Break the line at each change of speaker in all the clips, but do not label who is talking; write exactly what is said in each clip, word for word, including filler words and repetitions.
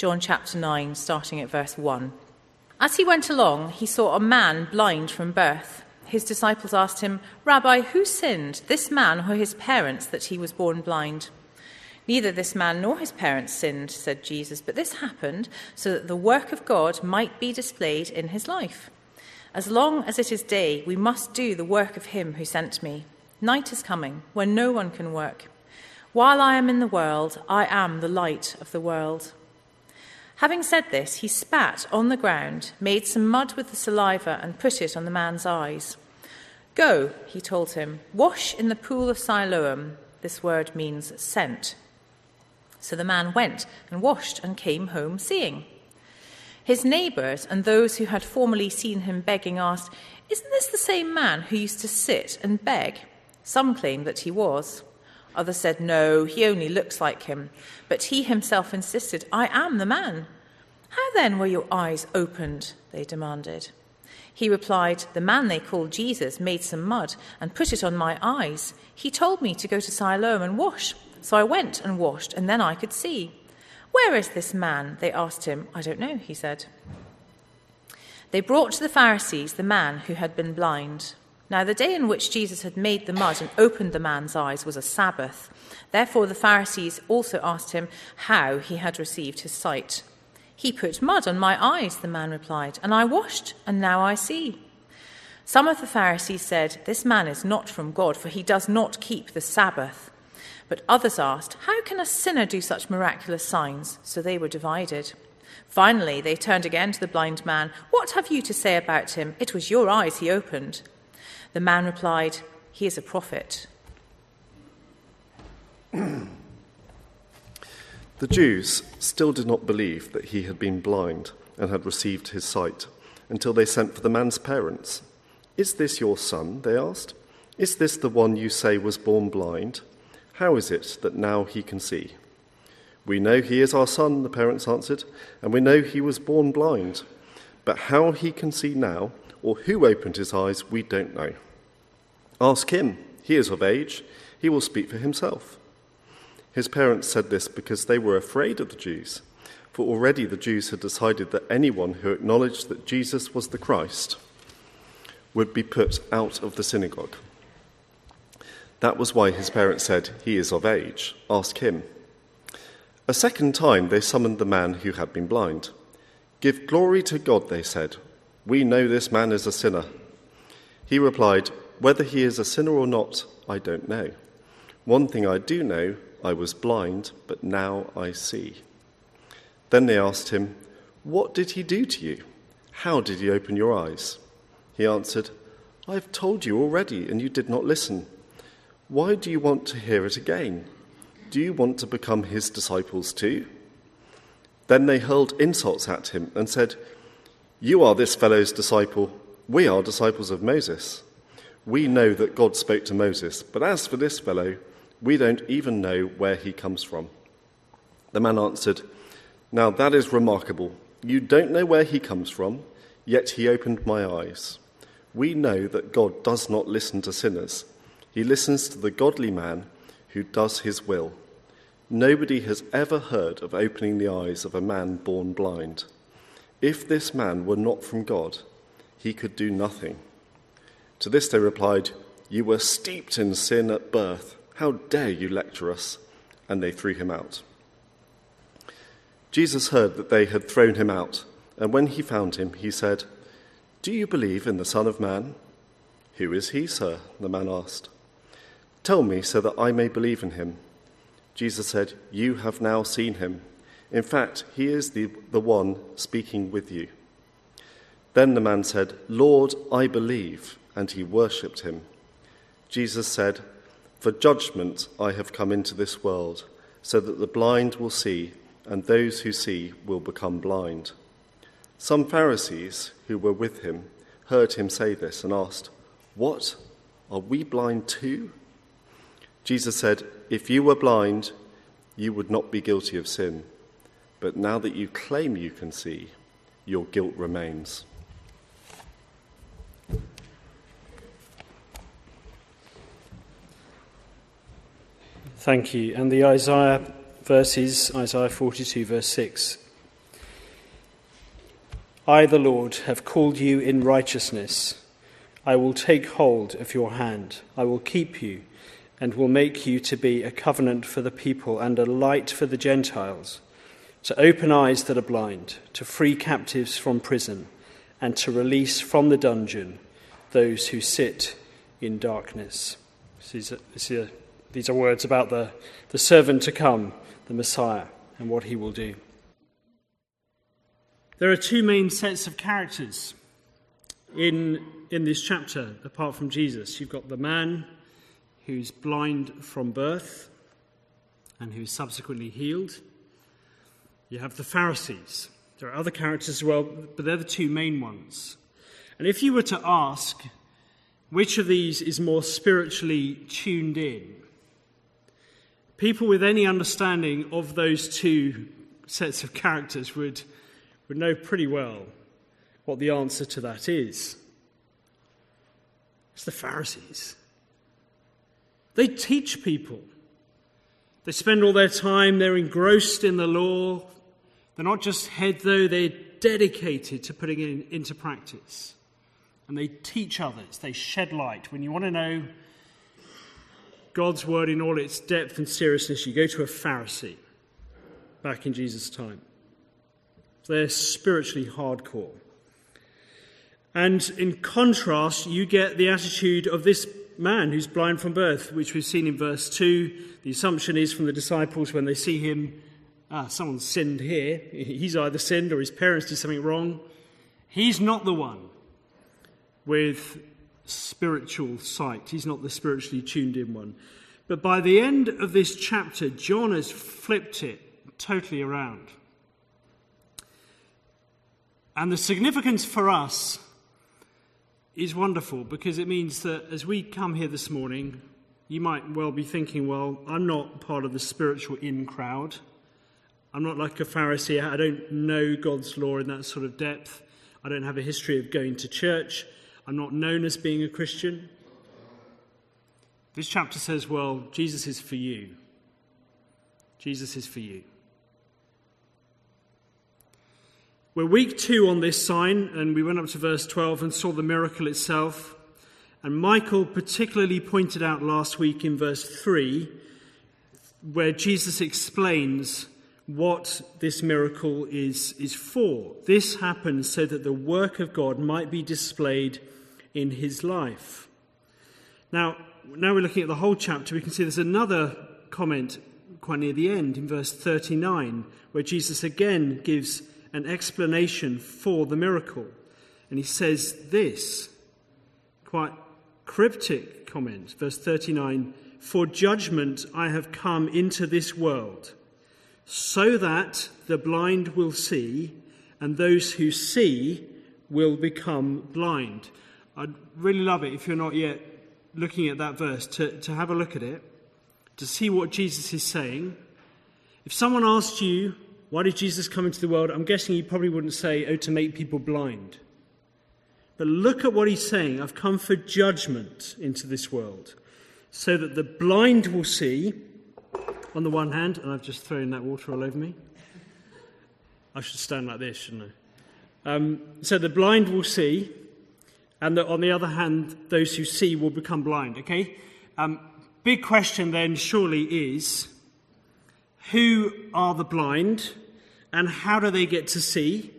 John chapter nine, starting at verse one. As he went along, he saw a man blind from birth. His disciples asked him, "Rabbi, who sinned, this man or his parents, that he was born blind?" "Neither this man nor his parents sinned," said Jesus, "but this happened so that the work of God might be displayed in his life. As long as it is day, we must do the work of him who sent me. Night is coming, when no one can work. While I am in the world, I am the light of the world." Having said this, he spat on the ground, made some mud with the saliva, and put it on the man's eyes. "Go," he told him, "wash in the pool of Siloam." This word means sent. So the man went and washed and came home seeing. His neighbours and those who had formerly seen him begging asked, "Isn't this the same man who used to sit and beg?" Some claimed that he was. Others said, "No, he only looks like him." But he himself insisted, "I am the man." "How then were your eyes opened?" they demanded. He replied, "The man they called Jesus made some mud and put it on my eyes. He told me to go to Siloam and wash. So I went and washed, and then I could see." "Where is this man?" they asked him. "I don't know," he said. They brought to the Pharisees the man who had been blind. Now the day in which Jesus had made the mud and opened the man's eyes was a Sabbath. Therefore the Pharisees also asked him how he had received his sight. "He put mud on my eyes," the man replied, "and I washed, and now I see." Some of the Pharisees said, "This man is not from God, for he does not keep the Sabbath." But others asked, "How can a sinner do such miraculous signs?" So they were divided. Finally they turned again to the blind man. "What have you to say about him? It was your eyes he opened." The man replied, "He is a prophet."
The Jews still did not believe that he had been blind and had received his sight until they sent for the man's parents. "Is this your son?" they asked. "Is this the one you say was born blind? How is it that now he can see?" "We know he is our son," the parents answered, "and we know he was born blind. But how he can see now, or who opened his eyes, we don't know. Ask him. He is of age. He will speak for himself." His parents said this because they were afraid of the Jews, for already the Jews had decided that anyone who acknowledged that Jesus was the Christ would be put out of the synagogue. That was why his parents said, "He is of age. Ask him." A second time they summoned the man who had been blind. "Give glory to God," they said. "We know this man is a sinner." He replied, "Whether he is a sinner or not, I don't know. One thing I do know, I was blind, but now I see." Then they asked him, "What did he do to you? How did he open your eyes?" He answered, "I have told you already, and you did not listen. Why do you want to hear it again? Do you want to become his disciples too?" Then they hurled insults at him and said, "You are this fellow's disciple. We are disciples of Moses. We know that God spoke to Moses, but as for this fellow, we don't even know where he comes from." The man answered, "Now that is remarkable. You don't know where he comes from, yet he opened my eyes. We know that God does not listen to sinners. He listens to the godly man who does his will. Nobody has ever heard of opening the eyes of a man born blind. If this man were not from God, he could do nothing." To this they replied, "You were steeped in sin at birth. How dare you lecture us?" And they threw him out. Jesus heard that they had thrown him out, and when he found him, he said, "Do you believe in the Son of Man?" "Who is he, sir?" the man asked. "Tell me so that I may believe in him." Jesus said, "You have now seen him. In fact, he is the, the one speaking with you." Then the man said, "Lord, I believe," and he worshipped him. Jesus said, "For judgment I have come into this world, so that the blind will see, and those who see will become blind." Some Pharisees who were with him heard him say this and asked, "What? Are we blind too?" Jesus said, "If you were blind, you would not be guilty of sin. But now that you claim you can see, your guilt remains."
Thank you. And the Isaiah verses, Isaiah forty-two, verse six, I, the Lord, have called you in righteousness. I will take hold of your hand. I will keep you and will make you to be a covenant for the people and a light for the Gentiles, to open eyes that are blind, to free captives from prison, and to release from the dungeon those who sit in darkness. These are, these are, these are words about the, the servant to come, the Messiah, and what he will do. There are two main sets of characters in, in this chapter, apart from Jesus. You've got the man who's blind from birth and who's subsequently healed. You have the Pharisees. There are other characters as well, but they're the two main ones. And if you were to ask which of these is more spiritually tuned in, people with any understanding of those two sets of characters would, would know pretty well what the answer to that is. It's the Pharisees. They teach people. They spend all their time, they're engrossed in the law. They're not just head, though, they're dedicated to putting it into practice. And they teach others, they shed light. When you want to know God's word in all its depth and seriousness, you go to a Pharisee back in Jesus' time. They're spiritually hardcore. And in contrast, you get the attitude of this man who's blind from birth, which we've seen in verse two. The assumption is from the disciples when they see him, ah, someone's sinned here. He's either sinned or his parents did something wrong. He's not the one with spiritual sight. He's not the spiritually tuned in one. But by the end of this chapter, John has flipped it totally around. And the significance for us is wonderful, because it means that as we come here this morning, you might well be thinking, well, I'm not part of the spiritual in crowd. I'm not like a Pharisee. I don't know God's law in that sort of depth. I don't have a history of going to church. I'm not known as being a Christian. This chapter says, well, Jesus is for you. Jesus is for you. We're week two on this sign, and we went up to verse twelve and saw the miracle itself. And Michael particularly pointed out last week in verse three, where Jesus explains what this miracle is, is for. This happens so that the work of God might be displayed in his life. Now, now we're looking at the whole chapter. We can see there's another comment quite near the end in verse thirty-nine, where Jesus again gives an explanation for the miracle. And he says this, quite cryptic comment, verse thirty-nine, "For judgment I have come into this world, so that the blind will see, and those who see will become blind." I'd really love it if you're not yet looking at that verse, to, to have a look at it, to see what Jesus is saying. If someone asked you, why did Jesus come into the world? I'm guessing you probably wouldn't say, oh, to make people blind. But look at what he's saying. I've come for judgment into this world, so that the blind will see, on the one hand, and I've just thrown that water all over me. I should stand like this, shouldn't I? Um, so the blind will see, and the, on the other hand, those who see will become blind, okay? Um, big question then surely is, who are the blind? And how do they get to see?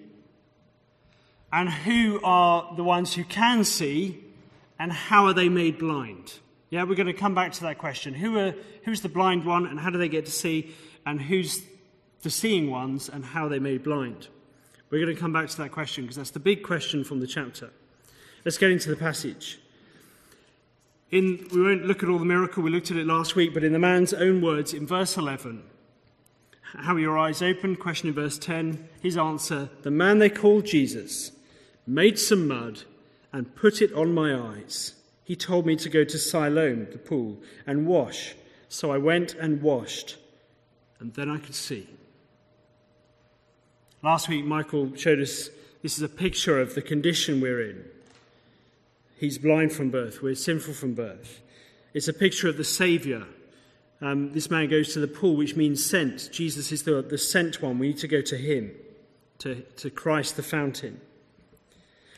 And who are the ones who can see? And how are they made blind? Yeah, we're going to come back to that question. Who are who's the blind one, and how do they get to see? And who's the seeing ones, and how are they made blind? We're going to come back to that question, because that's the big question from the chapter. Let's get into the passage. In we won't look at all the miracle, we looked at it last week, but in the man's own words, in verse eleven, how are your eyes open? Question in verse ten. His answer, the man they called Jesus made some mud and put it on my eyes. He told me to go to Siloam, the pool, and wash. So I went and washed, and then I could see. Last week, Michael showed us this is a picture of the condition we're in. He's blind from birth. We're sinful from birth. It's a picture of the Saviour. Um, this man goes to the pool, which means sent. Jesus is the, the sent one. We need to go to him, to, to Christ the fountain.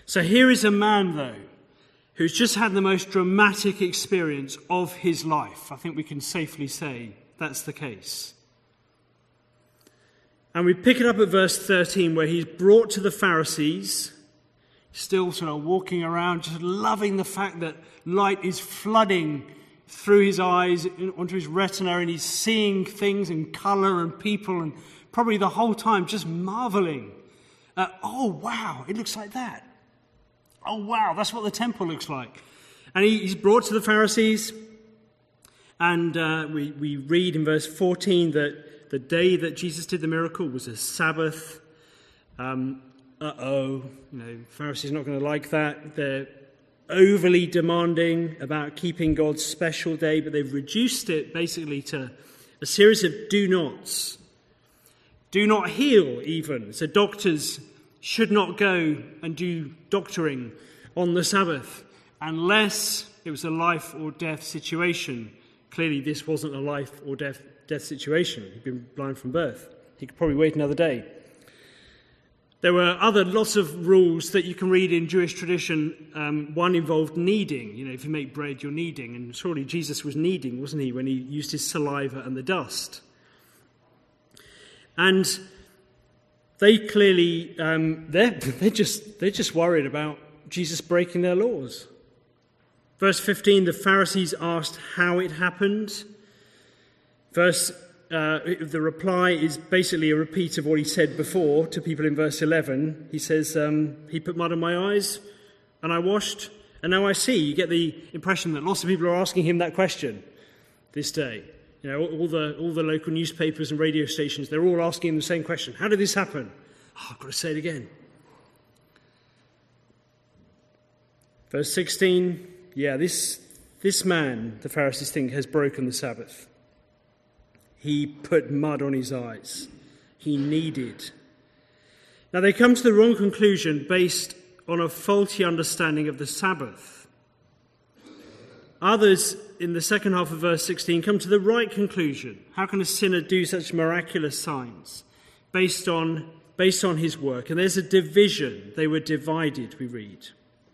So here is a man, though, who's just had the most dramatic experience of his life. I think we can safely say that's the case. And we pick it up at verse thirteen, where he's brought to the Pharisees, still sort of walking around, just loving the fact that light is flooding through his eyes onto his retina, and he's seeing things and colour and people, and probably the whole time just marvelling at, oh wow, it looks like that. Oh wow, that's what the temple looks like. And he, he's brought to the Pharisees, and uh, we, we read in verse fourteen that the day that Jesus did the miracle was a Sabbath. Um, uh-oh, you know, Pharisees are not going to like that. They're overly demanding about keeping God's special day, but they've reduced it basically to a series of do-nots. Do not heal, even. So doctors should not go and do doctoring on the Sabbath unless it was a life or death situation. Clearly, this wasn't a life or death death situation. He'd been blind from birth. He could probably wait another day. There were other lots of rules that you can read in Jewish tradition. Um, one involved kneading. You know, if you make bread, you're kneading. And surely Jesus was kneading, wasn't he, when he used his saliva and the dust. And they clearly, um, they're, they're, just, they're just worried about Jesus breaking their laws. Verse fifteen, the Pharisees asked how it happened. Verse, uh, the reply is basically a repeat of what he said before to people in verse eleven. He says, um, he put mud on my eyes and I washed and now I see. You get the impression that lots of people are asking him that question this day. You know, all the all the local newspapers and radio stations, they're all asking him the same question. How did this happen? Oh, I've got to say it again. Verse sixteen, yeah, this this man, the Pharisees think, has broken the Sabbath. He put mud on his eyes. He kneaded. Now they come to the wrong conclusion based on a faulty understanding of the Sabbath. Others, in the second half of verse sixteen, come to the right conclusion. How can a sinner do such miraculous signs based on, based on his work? And there's a division. They were divided, we read.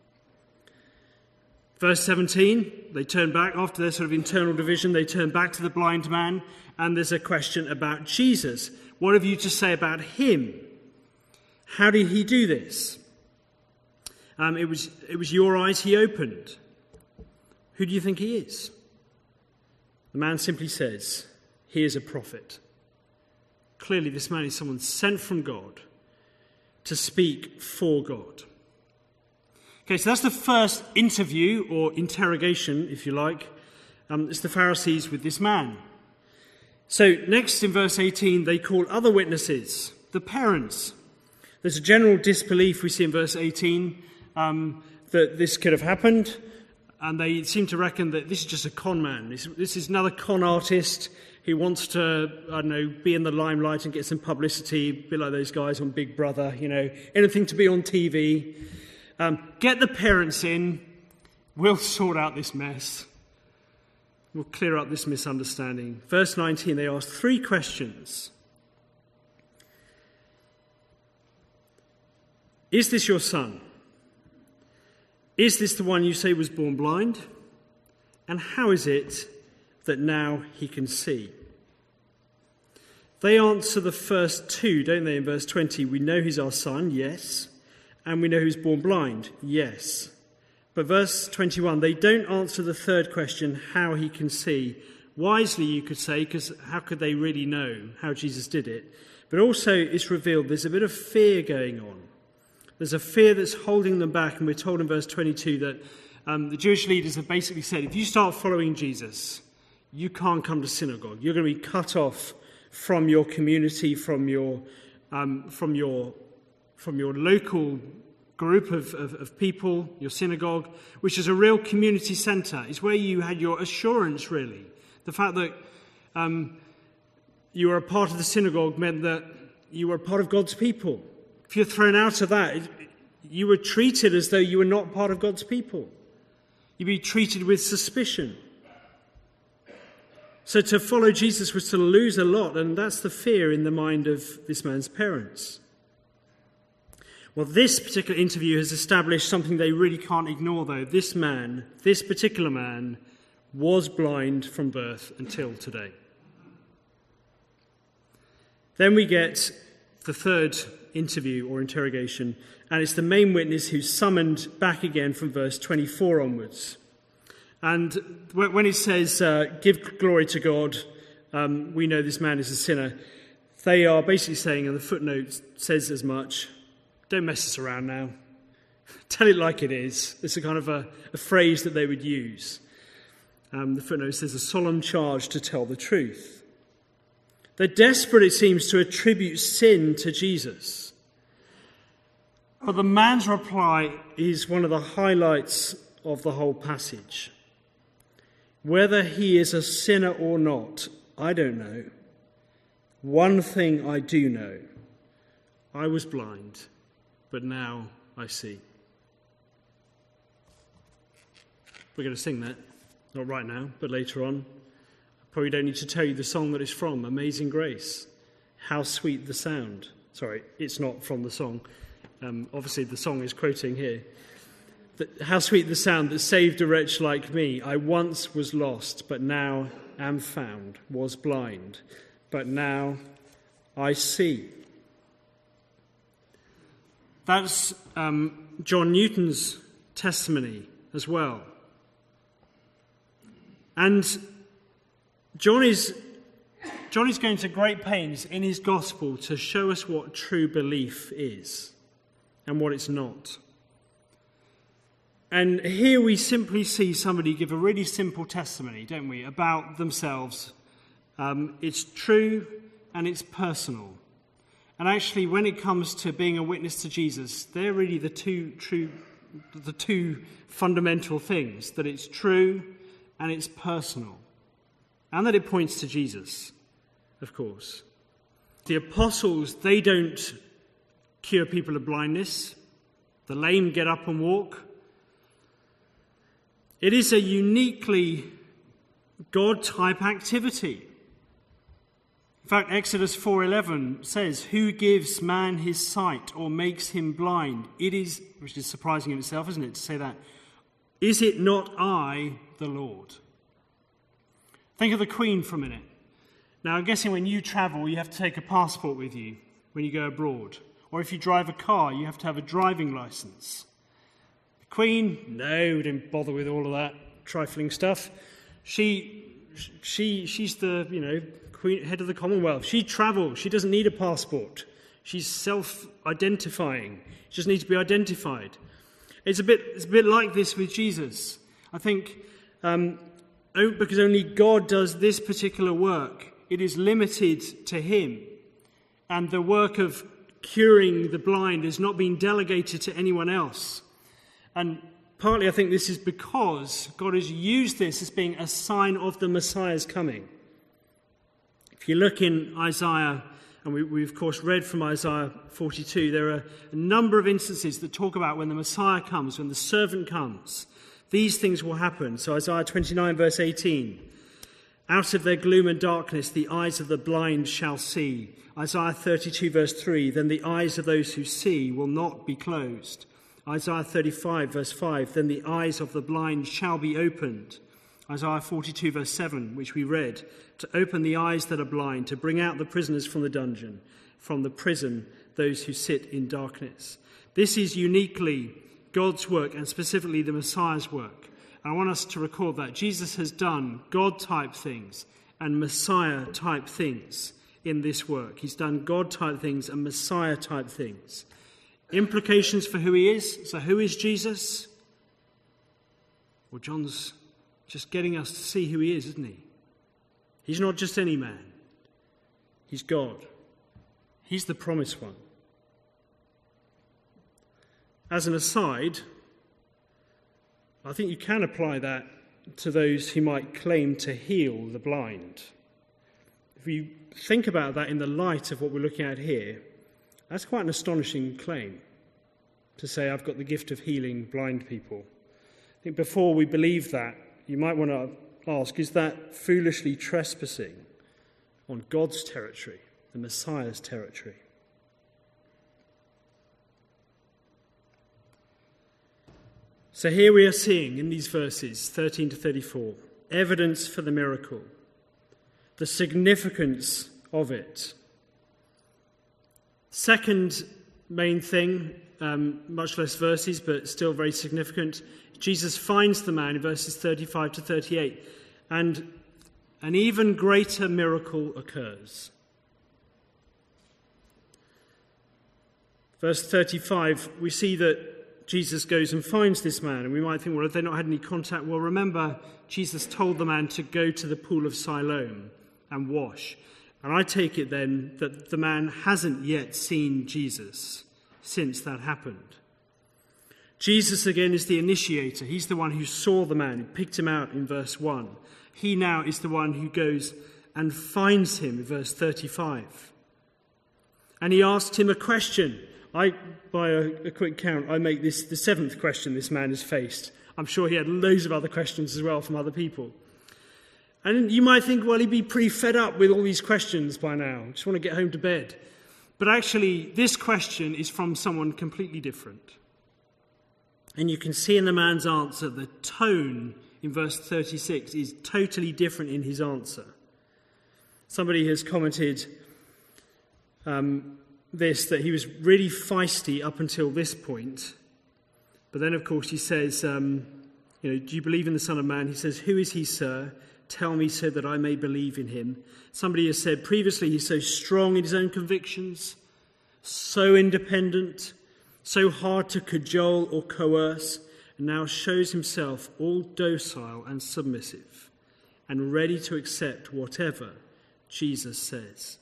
Verse seventeen, they turn back after their sort of internal division. They turn back to the blind man, and there's a question about Jesus. What have you to say about him? How did he do this? Um, it was it was your eyes he opened. Who do you think he is? The man simply says, he is a prophet. Clearly, this man is someone sent from God to speak for God. Okay, so that's the first interview or interrogation, if you like. Um, it's the Pharisees with this man. So next in verse eighteen, they call other witnesses, the parents. There's a general disbelief we see in verse eighteen um, that this could have happened, and they seem to reckon that this is just a con man. This, this is another con artist who wants to, I don't know, be in the limelight and get some publicity, a bit like those guys on Big Brother, you know, anything to be on T V. Um, get the parents in, we'll sort out this mess. We'll clear up this misunderstanding. Verse nineteen, they ask three questions. Is this your son? Is this the one you say was born blind? And how is it that now he can see? They answer the first two, don't they, in verse twenty? We know he's our son, yes. And we know he was born blind, yes. But verse twenty-one, they don't answer the third question, how he can see. Wisely, you could say, because how could they really know how Jesus did it? But also, it's revealed there's a bit of fear going on. There's a fear that's holding them back, and we're told in verse twenty-two that um, the Jewish leaders have basically said, if you start following Jesus, you can't come to synagogue. You're going to be cut off from your community, from your um, from your from your local group of, of, of people, your synagogue, which is a real community centre. It's where you had your assurance, really. The fact that um, you were a part of the synagogue meant that you were a part of God's people. If you're thrown out of that, you were treated as though you were not part of God's people. You'd be treated with suspicion. So to follow Jesus was to lose a lot, and that's the fear in the mind of this man's parents. Well, this particular interview has established something they really can't ignore, though. This man, this particular man, was blind from birth until today. Then we get the third interview or interrogation, and it's the main witness who's summoned back again from verse twenty-four onwards. And when it says, uh, give glory to God, um, we know this man is a sinner, they are basically saying, and the footnote says as much, don't mess us around now. Tell it like it is. It's a kind of a, a phrase that they would use. Um, the footnote says, a solemn charge to tell the truth. They're desperate, it seems, to attribute sin to Jesus. But the man's reply is one of the highlights of the whole passage. Whether he is a sinner or not, I don't know. One thing I do know. I was blind, but now I see. We're going to sing that. Not right now, but later on. I probably don't need to tell you the song that it's from, Amazing Grace. How sweet the sound. Sorry, it's not from the song. Um, obviously, the song is quoting here. How sweet the sound that saved a wretch like me. I once was lost, but now am found. Was blind, but now I see. That's um, John Newton's testimony as well. And John is, John is going to great pains in his gospel to show us what true belief is and what it's not. And here we simply see somebody give a really simple testimony, don't we, about themselves. Um, it's true and it's personal. And actually, when it comes to being a witness to Jesus, they're really the two true, the two fundamental things, that it's true and it's personal. And that it points to Jesus, of course. The apostles, they don't cure people of blindness. The lame get up and walk. It is a uniquely God-type activity. In fact, Exodus four eleven says, who gives man his sight or makes him blind? It is, which is surprising in itself, isn't it, to say that. Is it not I, the Lord? Think of the Queen for a minute. Now, I'm guessing when you travel, you have to take a passport with you when you go abroad. Or if you drive a car, you have to have a driving license. The Queen, no, didn't bother with all of that trifling stuff. She, she, she's the, you know, Queen, head of the Commonwealth. She travels. She doesn't need a passport. She's self-identifying. She just needs to be identified. It's a bit, it's a bit like this with Jesus. I think um, because only God does this particular work, it is limited to him. And the work of curing the blind has not been delegated to anyone else. And partly I think this is because God has used this as being a sign of the Messiah's coming. If you look in Isaiah, and we, we of course read from Isaiah forty-two, there are a number of instances that talk about when the Messiah comes, when the servant comes, these things will happen. So Isaiah twenty-nine verse eighteen, out of their gloom and darkness the eyes of the blind shall see. Isaiah thirty-two verse three, then the eyes of those who see will not be closed. Isaiah thirty-five verse five, then the eyes of the blind shall be opened. Isaiah forty-two verse seven, which we read, to open the eyes that are blind, to bring out the prisoners from the dungeon, from the prison, those who sit in darkness. This is uniquely God's work and specifically the Messiah's work. And I want us to recall that Jesus has done God-type things and Messiah-type things in this work. He's done God-type things and Messiah-type things. Implications for who he is. So who is Jesus? Well, John's just getting us to see who he is, isn't he? He's not just any man. He's God. He's the promised one. As an aside, I think you can apply that to those who might claim to heal the blind. If you think about that in the light of what we're looking at here, that's quite an astonishing claim, to say I've got the gift of healing blind people. I think before we believe that, you might want to ask, is that foolishly trespassing on God's territory, the Messiah's territory? So here we are seeing in these verses, thirteen to thirty-four, evidence for the miracle, the significance of it. Second main thing, um, much less verses, but still very significant, Jesus finds the man in verses thirty-five to thirty-eight, and an even greater miracle occurs. Verse thirty-five, we see that Jesus goes and finds this man, and we might think, well, have they not had any contact? Well, remember, Jesus told the man to go to the pool of Siloam and wash. And I take it then that the man hasn't yet seen Jesus since that happened. Jesus, again, is the initiator. He's the one who saw the man, who picked him out in verse one. He now is the one who goes and finds him in verse thirty-five. And he asked him a question. I, by a, a quick count, I make this the seventh question this man has faced. I'm sure he had loads of other questions as well from other people. And you might think, well, he'd be pretty fed up with all these questions by now. Just want to get home to bed. But actually, this question is from someone completely different. And you can see in the man's answer, the tone in verse thirty-six is totally different in his answer. Somebody has commented um, this, that he was really feisty up until this point. But then, of course, he says, um, you know, do you believe in the Son of Man? He says, who is he, sir? Tell me so that I may believe in him. Somebody has said previously he's so strong in his own convictions, so independent, so hard to cajole or coerce, and now shows himself all docile and submissive and ready to accept whatever Jesus says.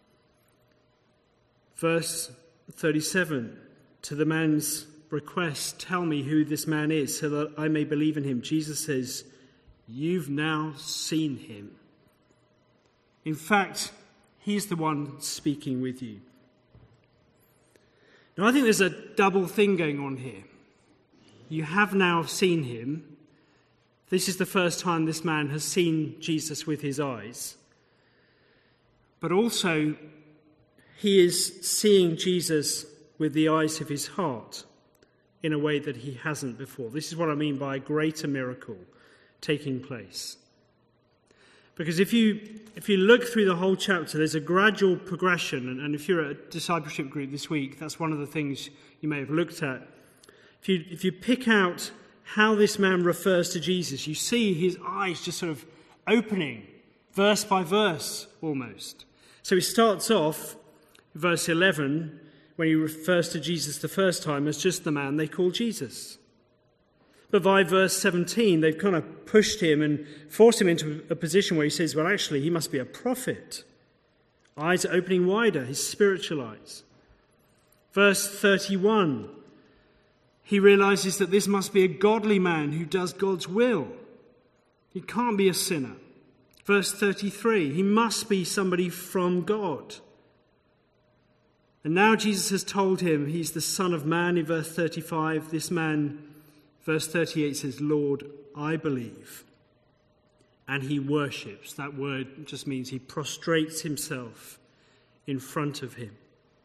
Verse thirty-seven, to the man's request, tell me who this man is so that I may believe in him. Jesus says, you've now seen him. In fact, he's the one speaking with you. Now, I think there's a double thing going on here. You have now seen him. This is the first time this man has seen Jesus with his eyes. But also, he is seeing Jesus with the eyes of his heart in a way that he hasn't before. This is what I mean by a greater miracle taking place. Because if you if you look through the whole chapter, there's a gradual progression, and, and if you're at a discipleship group this week, that's one of the things you may have looked at. If you if you pick out how this man refers to Jesus, you see his eyes just sort of opening, verse by verse almost. So he starts off, verse eleven, when he refers to Jesus the first time as just the man they call Jesus. But by verse seventeen, they've kind of pushed him and forced him into a position where he says, well, actually, he must be a prophet. Eyes are opening wider, his spiritual eyes. Verse thirty-one, he realizes that this must be a godly man who does God's will. He can't be a sinner. Verse thirty-three, he must be somebody from God. And now Jesus has told him he's the Son of Man in verse thirty-five. This man, verse thirty-eight says, Lord, I believe. And he worships. That word just means he prostrates himself in front of him.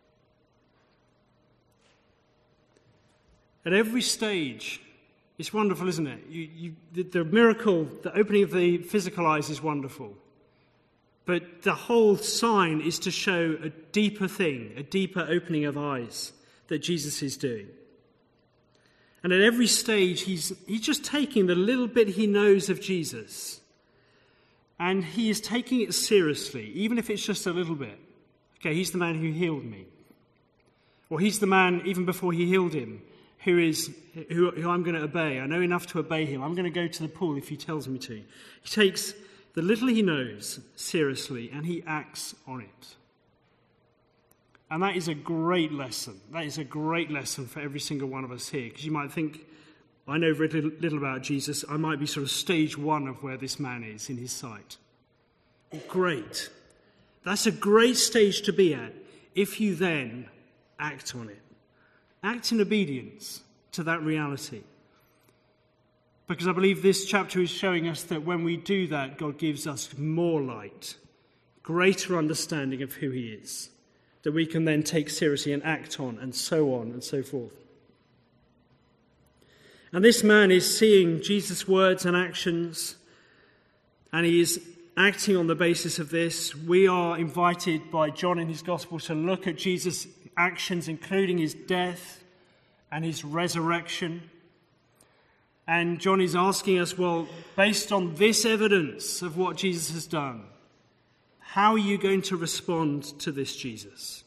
At every stage, it's wonderful, isn't it? You, you, the, the miracle, the opening of the physical eyes is wonderful. But the whole sign is to show a deeper thing, a deeper opening of eyes that Jesus is doing. And at every stage, he's, he's just taking the little bit he knows of Jesus. And he is taking it seriously, even if it's just a little bit. Okay, he's the man who healed me. Or he's the man, even before he healed him, who is who, who I'm going to obey. I know enough to obey him. I'm going to go to the pool if he tells me to. He takes the little he knows seriously, and he acts on it. And that is a great lesson. That is a great lesson for every single one of us here. Because you might think, I know very little, little about Jesus. I might be sort of stage one of where this man is in his sight. Great. That's a great stage to be at if you then act on it. Act in obedience to that reality. Because I believe this chapter is showing us that when we do that, God gives us more light, greater understanding of who he is, that we can then take seriously and act on, and so on and so forth. And this man is seeing Jesus' words and actions, and he is acting on the basis of this. We are invited by John in his Gospel to look at Jesus' actions, including his death and his resurrection. And John is asking us, well, based on this evidence of what Jesus has done, how are you going to respond to this Jesus?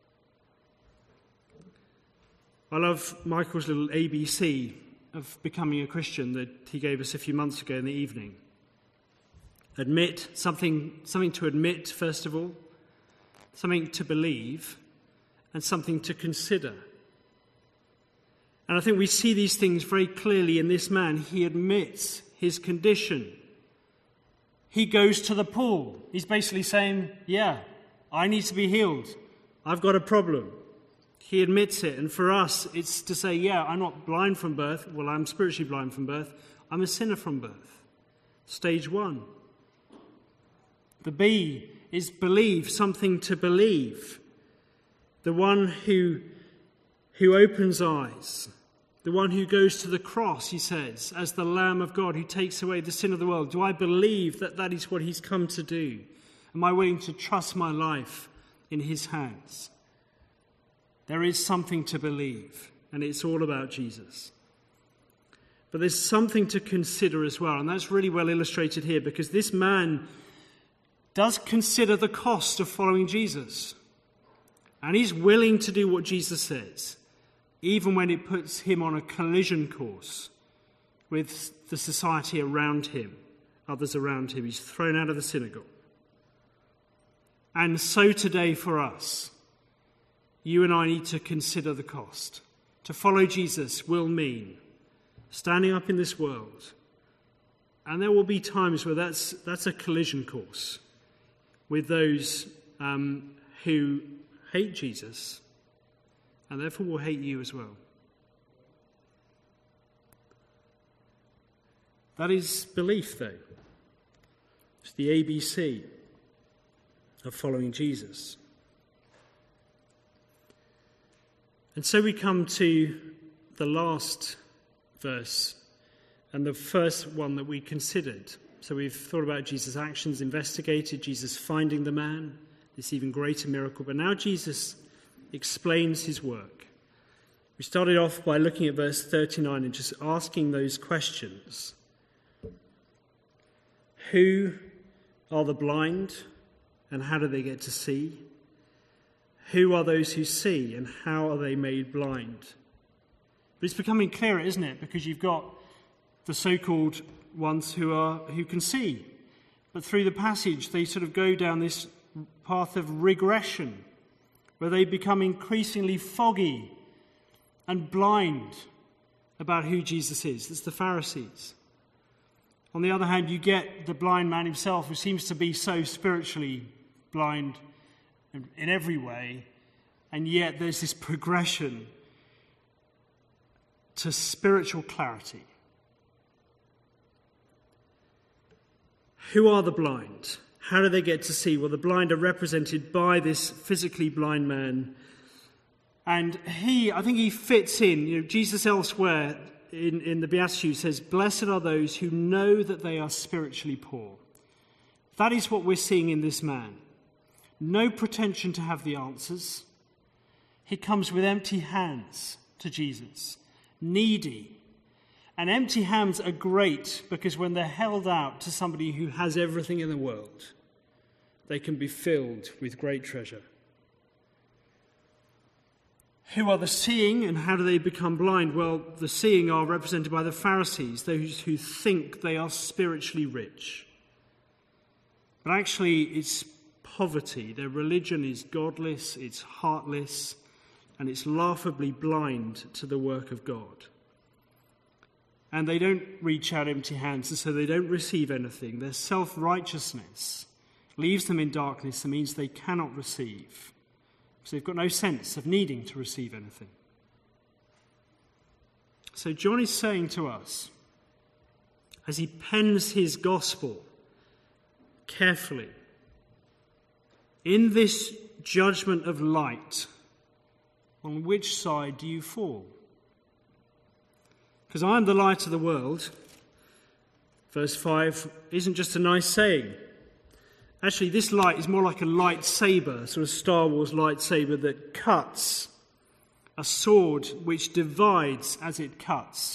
I love Michael's little A B C of becoming a Christian that he gave us a few months ago in the evening. Admit, something, something to admit, first of all, something to believe, and something to consider. And I think we see these things very clearly in this man. He admits his condition. He goes to the pool. He's basically saying, yeah, I need to be healed. I've got a problem. He admits it. And for us, it's to say, yeah, I'm not blind from birth. Well, I'm spiritually blind from birth. I'm a sinner from birth. Stage one. The B is believe, something to believe. The one who, who opens eyes. The one who goes to the cross, he says, as the Lamb of God who takes away the sin of the world. Do I believe that that is what he's come to do? Am I willing to trust my life in his hands? There is something to believe, and it's all about Jesus. But there's something to consider as well, and that's really well illustrated here, because this man does consider the cost of following Jesus. And he's willing to do what Jesus says, even when it puts him on a collision course with the society around him, others around him. He's thrown out of the synagogue. And so today for us, you and I need to consider the cost. To follow Jesus will mean standing up in this world. And there will be times where that's that's a collision course with those um, who hate Jesus, and therefore will hate you as well. That is belief, though. It's the A B C of following Jesus. And so we come to the last verse, and the first one that we considered. So we've thought about Jesus' actions, investigated Jesus finding the man, this even greater miracle. But now Jesus explains his work. We started off by looking at verse thirty-nine and just asking those questions. Who are the blind, and how do they get to see? Who are those who see, and how are they made blind? But it's becoming clearer, isn't it? Because you've got the so-called ones who are who can see. But through the passage, they sort of go down this path of regression, where they become increasingly foggy and blind about who Jesus is. That's the Pharisees. On the other hand, you get the blind man himself, who seems to be so spiritually blind in every way, and yet there's this progression to spiritual clarity. Who are the blind? How do they get to see? Well, the blind are represented by this physically blind man. And he, I think he fits in. You know, Jesus elsewhere in, in the Beatitudes says, "Blessed are those who know that they are spiritually poor." That is what we're seeing in this man. No pretension to have the answers. He comes with empty hands to Jesus, needy. And empty hands are great because when they're held out to somebody who has everything in the world, they can be filled with great treasure. Who are the seeing, and how do they become blind? Well, the seeing are represented by the Pharisees, those who think they are spiritually rich. But actually, it's poverty. Their religion is godless, it's heartless, and it's laughably blind to the work of God. And they don't reach out empty hands, and so they don't receive anything. Their self-righteousness leaves them in darkness and means they cannot receive. So they've got no sense of needing to receive anything. So John is saying to us, as he pens his gospel carefully, in this judgment of light, on which side do you fall? Because I am the light of the world, verse five, isn't just a nice saying. Actually, this light is more like a lightsaber, sort of Star Wars lightsaber that cuts, a sword which divides as it cuts.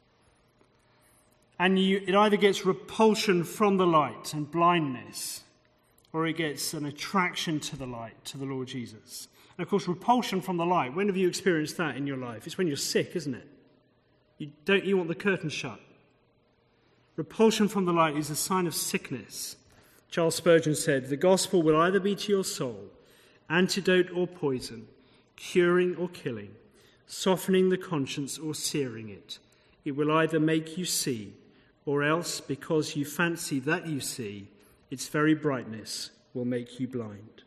And you, it either gets repulsion from the light and blindness, or it gets an attraction to the light, to the Lord Jesus. And of course, repulsion from the light, when have you experienced that in your life? It's when you're sick, isn't it? You don't you want the curtain shut? Repulsion from the light is a sign of sickness. Charles Spurgeon said, "The gospel will either be to your soul antidote or poison, curing or killing, softening the conscience or searing it. It will either make you see, or else, because you fancy that you see, its very brightness will make you blind."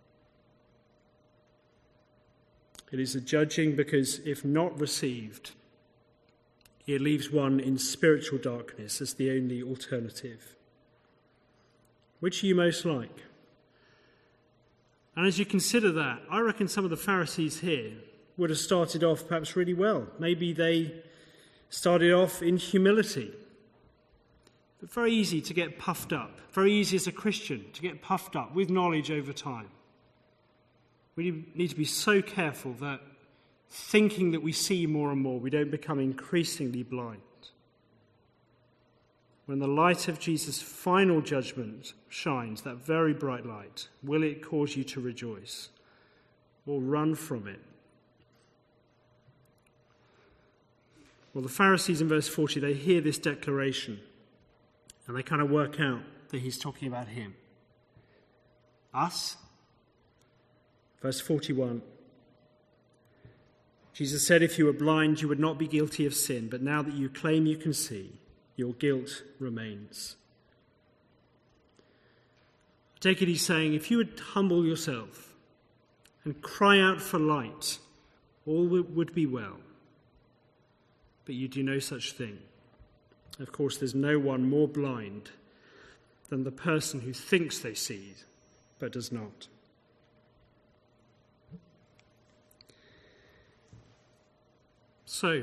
It is a judging because if not received, it leaves one in spiritual darkness as the only alternative. Which are you most like? And as you consider that, I reckon some of the Pharisees here would have started off perhaps really well. Maybe they started off in humility. But very easy to get puffed up. Very easy as a Christian to get puffed up with knowledge over time. We need to be so careful that thinking that we see more and more, we don't become increasingly blind. When the light of Jesus' final judgment shines, that very bright light, will it cause you to rejoice or run from it? Well, the Pharisees in verse forty, they hear this declaration and they kind of work out that he's talking about him. Us? Verse forty-one. Jesus said, "If you were blind, you would not be guilty of sin, but now that you claim you can see, your guilt remains." I take it he's saying, if you would humble yourself and cry out for light, all would be well. But you do no such thing. Of course, there's no one more blind than the person who thinks they see, but does not. So,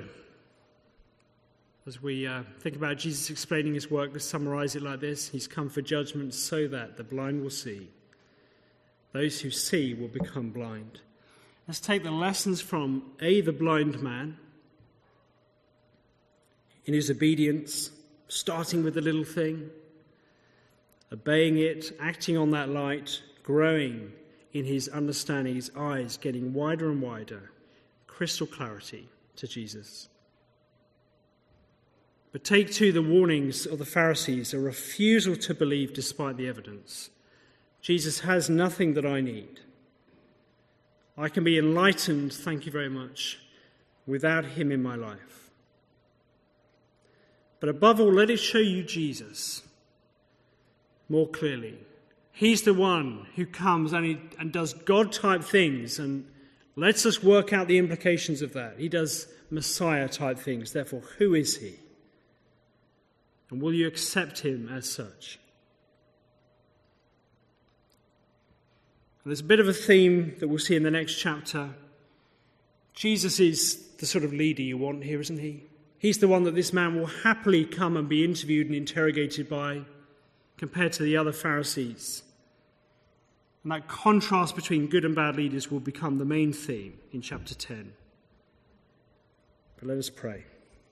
as we uh, think about Jesus explaining his work, let's summarize it like this. He's come for judgment so that the blind will see. Those who see will become blind. Let's take the lessons from A, the blind man, in his obedience, starting with the little thing, obeying it, acting on that light, growing in his understanding, his eyes getting wider and wider, crystal clarity to Jesus. But take too the warnings of the Pharisees, a refusal to believe despite the evidence. Jesus has nothing that I need. I can be enlightened, thank you very much, without him in my life. But above all, let it show you Jesus more clearly. He's the one who comes and, he, and does God-type things and lets us work out the implications of that. He does Messiah-type things. Therefore, who is he? And will you accept him as such? And there's a bit of a theme that we'll see in the next chapter. Jesus is the sort of leader you want here, isn't he? He's the one that this man will happily come and be interviewed and interrogated by, compared to the other Pharisees. And that contrast between good and bad leaders will become the main theme in chapter ten. But let us pray.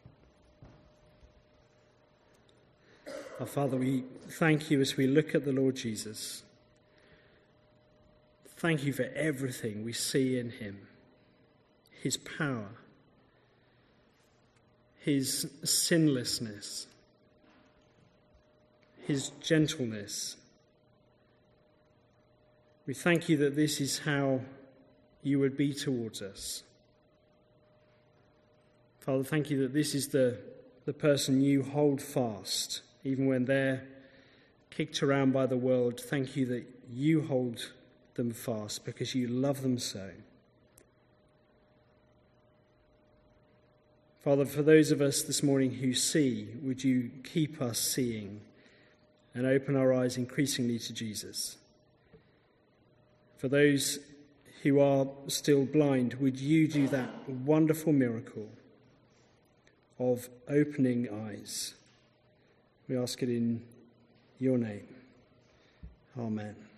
Our Father, we thank you as we look at the Lord Jesus. Thank you for everything we see in him. His power, his sinlessness, his gentleness. We thank you that this is how you would be towards us. Father, thank you that this is the, the person you hold fast, even when they're kicked around by the world. Thank you that you hold them fast because you love them so. Father, for those of us this morning who see, would you keep us seeing and open our eyes increasingly to Jesus? For those who are still blind, would you do that wonderful miracle of opening eyes. We ask it in your name. Amen.